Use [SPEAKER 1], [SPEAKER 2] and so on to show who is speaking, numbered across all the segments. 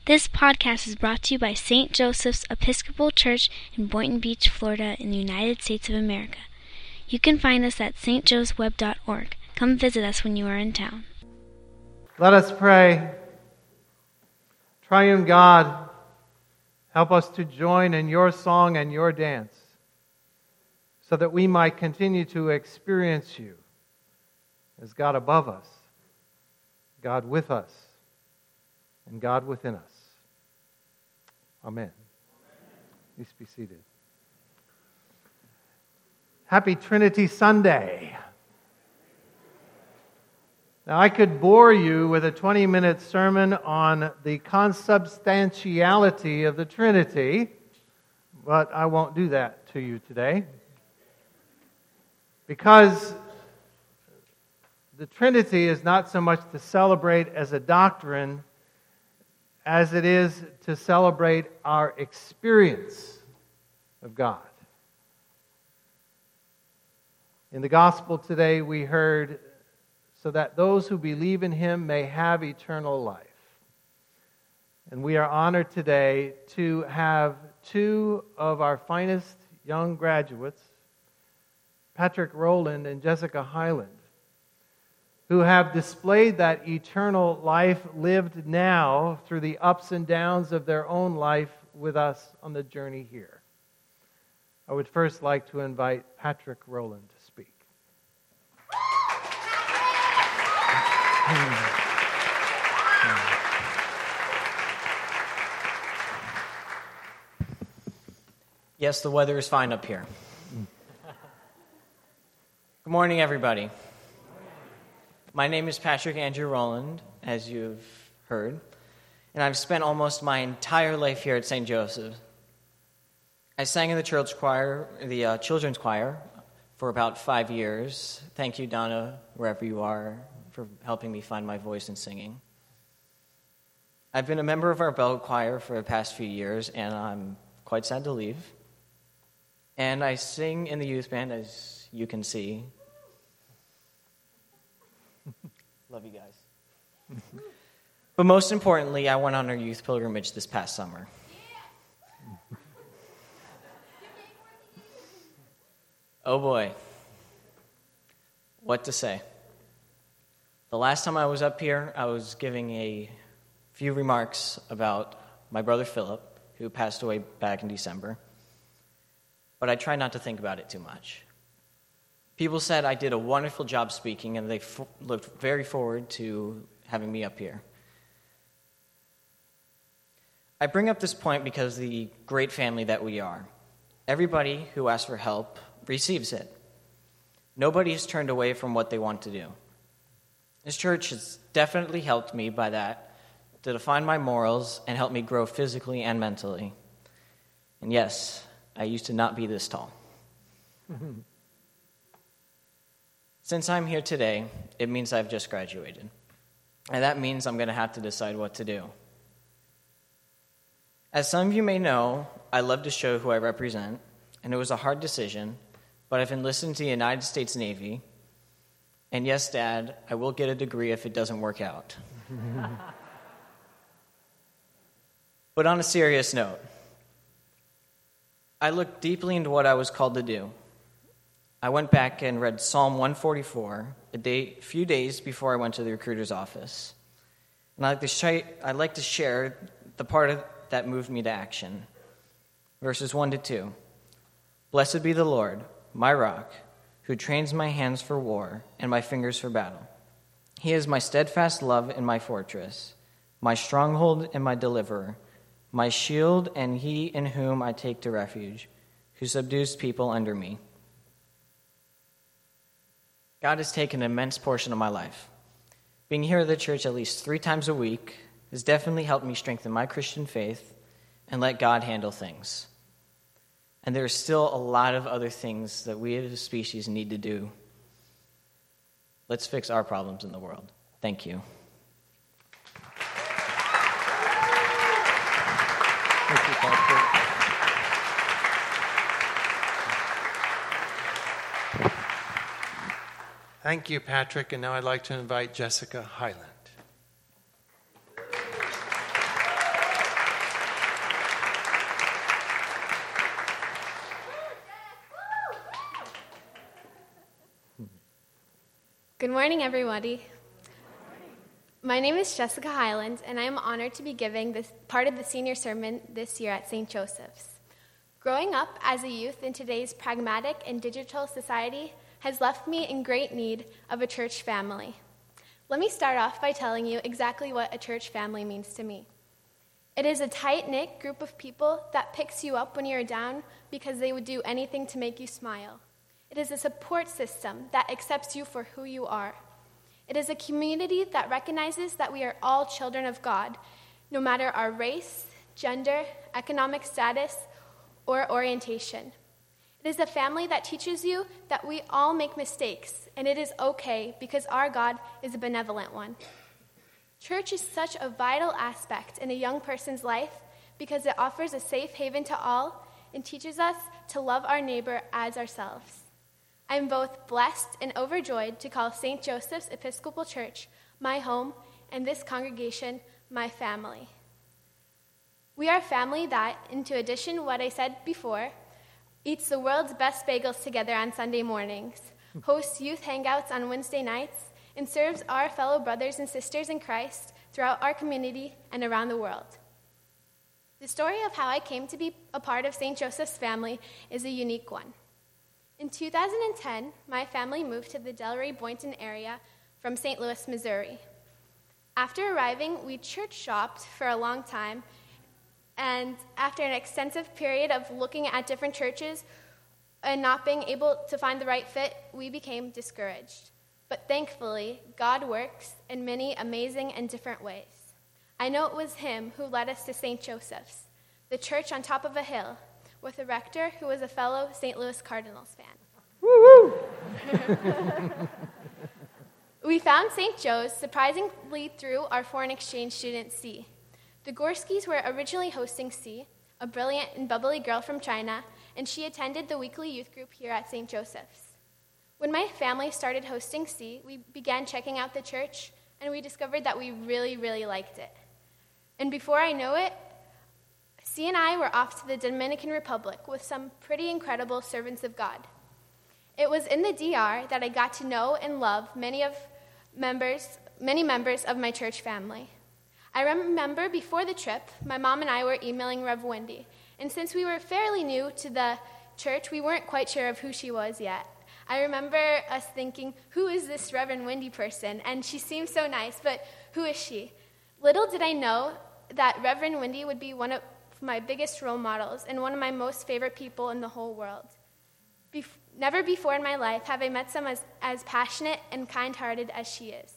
[SPEAKER 1] This podcast is brought to you by St. Joseph's Episcopal Church in Boynton Beach, Florida, in the United States of America. You can find us at stjoesweb.org. Come visit us when you are in town.
[SPEAKER 2] Let us pray. Triune God, help us to join in your song and your dance so that we might continue to experience you as God above us, God with us, and God within us. Amen. Please be seated. Happy Trinity Sunday. Now, I could bore you with a 20-minute sermon on the consubstantiality of the Trinity, but I won't do that to you today. Because the Trinity is not so much to celebrate as a doctrine as it is to celebrate our experience of God. In the gospel today, we heard, so that those who believe in Him may have eternal life. And we are honored today to have two of our finest young graduates, Patrick Rowland and Jessica Hyland, who have displayed that eternal life lived now through the ups and downs of their own life with us on the journey here. I would first like to invite Patrick Rowland to speak.
[SPEAKER 3] Yes, the weather is fine up here. Good morning, everybody. My name is Patrick Andrew Rowland, as you've heard, and I've spent almost my entire life here at St. Joseph. I sang in the children's choir, for about 5 years. Thank you, Donna, wherever you are, for helping me find my voice in singing. I've been a member of our bell choir for the past few years, and I'm quite sad to leave. And I sing in the youth band, as you can see. Love you guys. But most importantly, I went on our youth pilgrimage this past summer. Oh boy. What to say? The last time I was up here, I was giving a few remarks about my brother Philip, who passed away back in December. But I try not to think about it too much. People said I did a wonderful job speaking, and they looked very forward to having me up here. I bring up this point because of the great family that we are. Everybody who asks for help receives it. Nobody is turned away from what they want to do. This church has definitely helped me by that, to define my morals and help me grow physically and mentally. And yes, I used to not be this tall. Since I'm here today, it means I've just graduated. And that means I'm going to have to decide what to do. As some of you may know, I love to show who I represent, and it was a hard decision, but I've enlisted into the United States Navy, and yes, Dad, I will get a degree if it doesn't work out. But on a serious note, I looked deeply into what I was called to do. I went back and read Psalm 144 a few days before I went to the recruiter's office. And I'd like to share the part that moved me to action. Verses 1 to 2. Blessed be the Lord, my rock, who trains my hands for war and my fingers for battle. He is my steadfast love and my fortress, my stronghold and my deliverer, my shield and he in whom I take to refuge, who subdues people under me. God has taken an immense portion of my life. Being here at the church at least 3 times a week has definitely helped me strengthen my Christian faith and let God handle things. And there are still a lot of other things that we as a species need to do. Let's fix our problems in the world. Thank you.
[SPEAKER 2] Thank you, Patrick. Thank you, Patrick. And now I'd like to invite Jessica Hyland.
[SPEAKER 4] Good morning, everybody. My name is Jessica Highland, and I am honored to be giving this part of the senior sermon this year at St. Joseph's. Growing up as a youth in today's pragmatic and digital society has left me in great need of a church family. Let me start off by telling you exactly what a church family means to me. It is a tight-knit group of people that picks you up when you're down because they would do anything to make you smile. It is a support system that accepts you for who you are. It is a community that recognizes that we are all children of God, no matter our race, gender, economic status, or orientation. It is a family that teaches you that we all make mistakes, and it is okay because our God is a benevolent one. Church is such a vital aspect in a young person's life because it offers a safe haven to all and teaches us to love our neighbor as ourselves. I am both blessed and overjoyed to call St. Joseph's Episcopal Church my home and this congregation my family. We are a family that, into addition to what I said before, eats the world's best bagels together on Sunday mornings, hosts youth hangouts on Wednesday nights, and serves our fellow brothers and sisters in Christ throughout our community and around the world. The story of how I came to be a part of St. Joseph's family is a unique one. In 2010, my family moved to the Delray Boynton area from St. Louis, Missouri. After arriving, we church shopped for a long time, and after an extensive period of looking at different churches and not being able to find the right fit, we became discouraged. But thankfully, God works in many amazing and different ways. I know it was Him who led us to St. Joseph's, the church on top of a hill, with a rector who was a fellow St. Louis Cardinals fan.
[SPEAKER 2] Woo-hoo!
[SPEAKER 4] We found St. Joe's surprisingly through our foreign exchange student, C. The Gorskys were originally hosting C, a brilliant and bubbly girl from China, and she attended the weekly youth group here at St. Joseph's. When my family started hosting C, we began checking out the church, and we discovered that we really, really liked it. And before I know it, C and I were off to the Dominican Republic with some pretty incredible servants of God. It was in the DR that I got to know and love many members of my church family. I remember before the trip, my mom and I were emailing Rev Wendy, and since we were fairly new to the church, we weren't quite sure of who she was yet. I remember us thinking, who is this Reverend Wendy person? And she seemed so nice, but who is she? Little did I know that Reverend Wendy would be one of my biggest role models and one of my most favorite people in the whole world. Never before in my life have I met someone as passionate and kind-hearted as she is.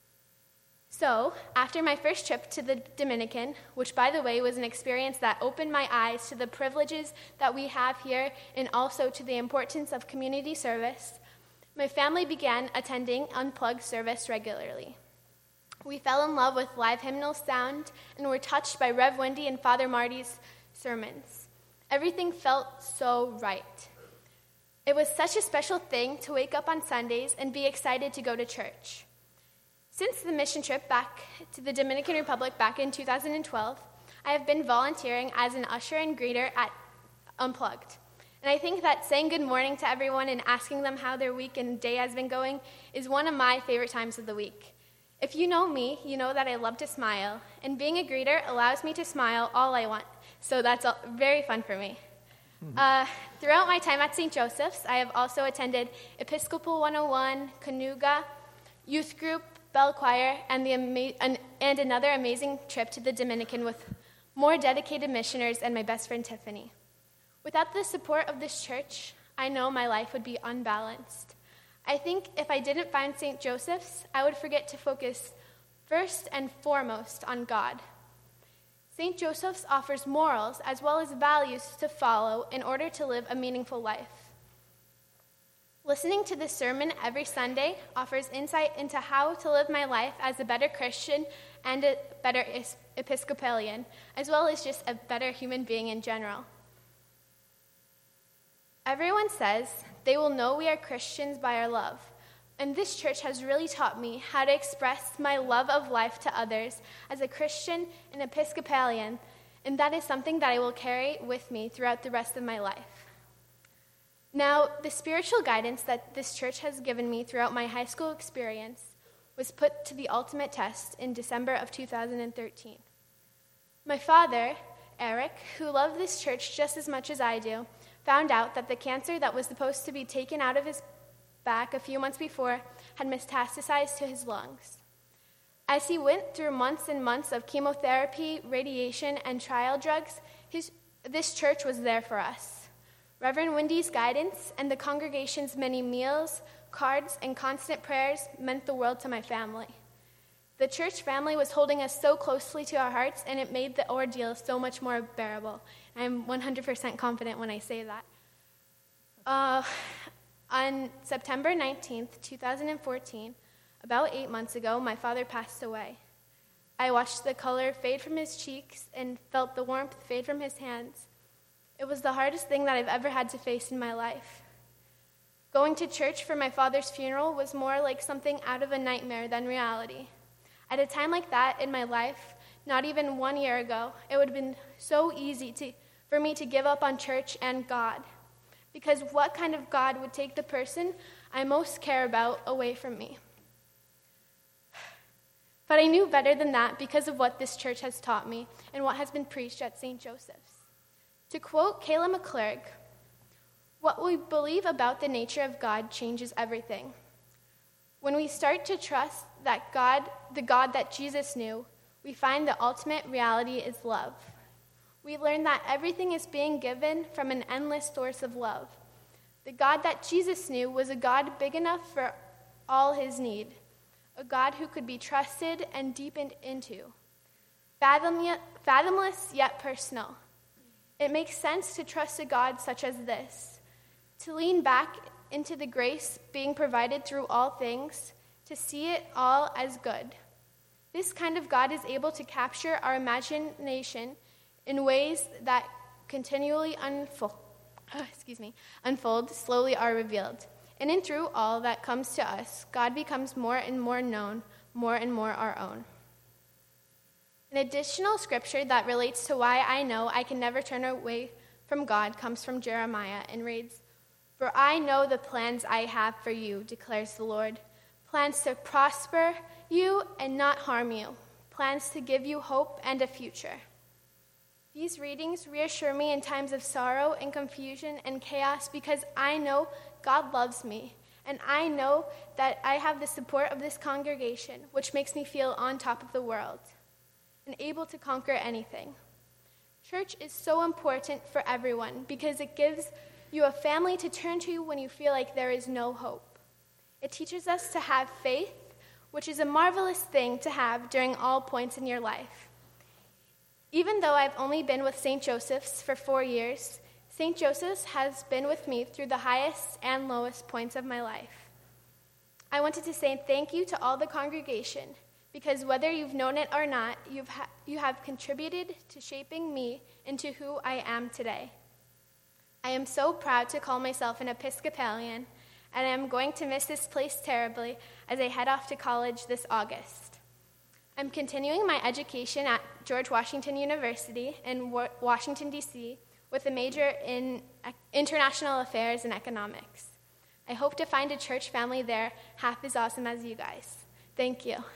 [SPEAKER 4] So, after my first trip to the Dominican, which by the way was an experience that opened my eyes to the privileges that we have here and also to the importance of community service, my family began attending Unplugged service regularly. We fell in love with live hymnal sound and were touched by Rev Wendy and Father Marty's sermons. Everything felt so right. It was such a special thing to wake up on Sundays and be excited to go to church. Since the mission trip back to the Dominican Republic back in 2012, I have been volunteering as an usher and greeter at Unplugged. And I think that saying good morning to everyone and asking them how their week and day has been going is one of my favorite times of the week. If you know me, you know that I love to smile, and being a greeter allows me to smile all I want, so that's very fun for me. Throughout my time at St. Joseph's, I have also attended Episcopal 101, Canuga, youth group, bell choir, and another amazing trip to the Dominican with more dedicated missioners and my best friend Tiffany. Without the support of this church, I know my life would be unbalanced. I think if I didn't find St. Joseph's, I would forget to focus first and foremost on God. St. Joseph's offers morals as well as values to follow in order to live a meaningful life. Listening to this sermon every Sunday offers insight into how to live my life as a better Christian and a better Episcopalian, as well as just a better human being in general. Everyone says they will know we are Christians by our love, and this church has really taught me how to express my love of life to others as a Christian and Episcopalian, and that is something that I will carry with me throughout the rest of my life. Now, the spiritual guidance that this church has given me throughout my high school experience was put to the ultimate test in December of 2013. My father, Eric, who loved this church just as much as I do, found out that the cancer that was supposed to be taken out of his back a few months before had metastasized to his lungs. As he went through months and months of chemotherapy, radiation, and trial drugs, this church was there for us. Reverend Wendy's guidance and the congregation's many meals, cards, and constant prayers meant the world to my family. The church family was holding us so closely to our hearts, and it made the ordeal so much more bearable. I'm 100% confident when I say that. On September 19th, 2014, about 8 months ago, my father passed away. I watched the color fade from his cheeks and felt the warmth fade from his hands. It was the hardest thing that I've ever had to face in my life. Going to church for my father's funeral was more like something out of a nightmare than reality. At a time like that in my life, not even 1 year ago, it would have been so easy for me to give up on church and God. Because what kind of God would take the person I most care about away from me? But I knew better than that because of what this church has taught me and what has been preached at St. Joseph's. To quote Kayla McClurg, what we believe about the nature of God changes everything. When we start to trust that God, the God that Jesus knew, we find the ultimate reality is love. We learn that everything is being given from an endless source of love. The God that Jesus knew was a God big enough for all his need, a God who could be trusted and deepened into, fathomless yet personal. It makes sense to trust a God such as this, to lean back into the grace being provided through all things, to see it all as good. This kind of God is able to capture our imagination in ways that continually unfold, slowly are revealed. And in through all that comes to us, God becomes more and more known, more and more our own. An additional scripture that relates to why I know I can never turn away from God comes from Jeremiah and reads, "For I know the plans I have for you, declares the Lord, plans to prosper you and not harm you, plans to give you hope and a future." These readings reassure me in times of sorrow and confusion and chaos because I know God loves me, and I know that I have the support of this congregation, which makes me feel on top of the world and able to conquer anything. Church is so important for everyone because it gives you a family to turn to when you feel like there is no hope. It teaches us to have faith, which is a marvelous thing to have during all points in your life. Even though I've only been with St. Joseph's for 4 years, St. Joseph's has been with me through the highest and lowest points of my life. I wanted to say thank you to all the congregation, because whether you've known it or not, you have contributed to shaping me into who I am today. I am so proud to call myself an Episcopalian, and I am going to miss this place terribly as I head off to college this August. I'm continuing my education at George Washington University in Washington, D.C., with a major in international affairs and economics. I hope to find a church family there half as awesome as you guys. Thank you.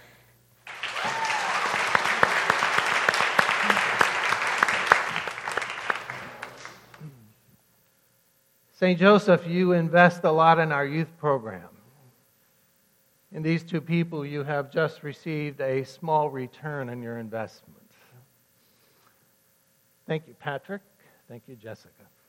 [SPEAKER 2] St. Joseph, you invest a lot in our youth program. In these two people, you have just received a small return on your investment. Thank you, Patrick. Thank you, Jessica.